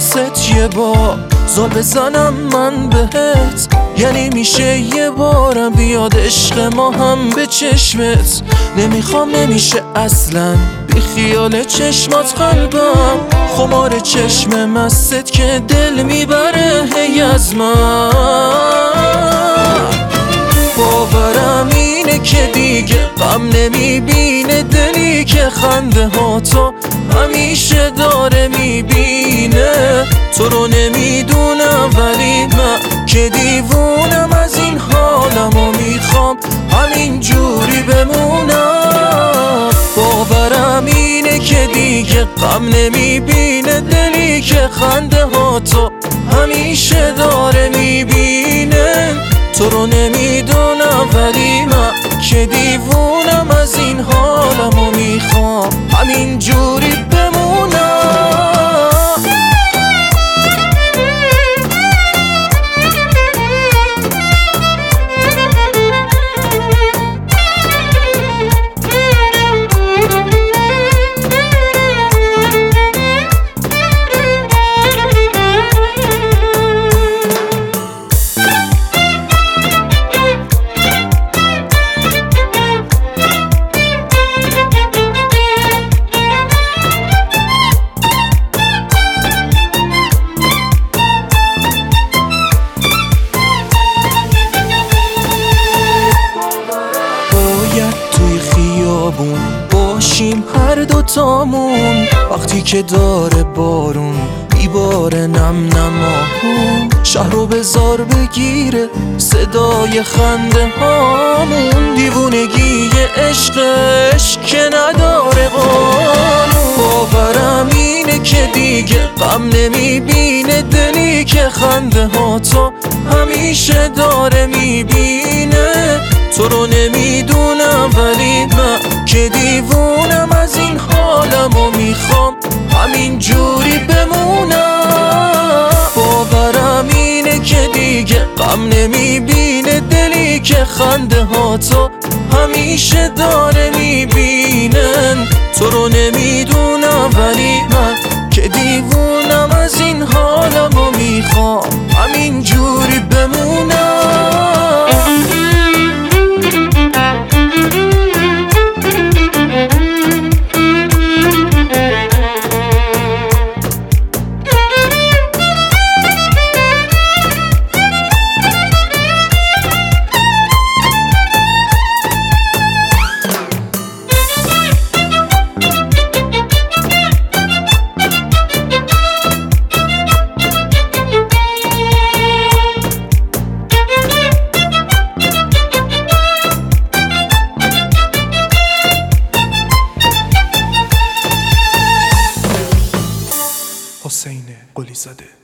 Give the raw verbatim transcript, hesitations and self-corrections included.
واسط یه بار زل بزنم من بهت، یعنی میشه یه بارم بیاد عشق ما هم به چشمت. نمیخوام نمیشه اصلا بی خیال چشمات قلبم، خمار چشم مست که دل میبره هی از من. باورم اینه که دیگه غم نمیبینه دلی که خنده ها تو همیشه داره میبینه. تو رو نمیدونم ولی من که دیوونم از این حالم و میخوام همین جوری بمونم. باورم اینه که دیگه غم نمیبینه دلی که خنده ها تو همیشه داره میبینه. تو رو نمیدونم ولی من که دیوونم از این حالم و میخوام همین جوری بمونم. باشیم هر دوتامون وقتی که داره بارون میباره نم نمامون. شهر رو بزار بگیره صدای خنده هامون، دیوونگی عشقش که نداره قانون. باورم اینه که دیگه غم نمیبینه دلی که خنده ها تو همیشه داره میبینه. تو رو نمیدونم ولی من که دیوونم از این حالم و میخوام همین جوری بمونم. باورم اینه که دیگه غم نمیبینه دلی که خنده ها تو همیشه داره میبینن. تو رو نمیدونم ولی من که دیوونم از این حالم و میخوام همین جوری بمونم. حسین قلی زاده.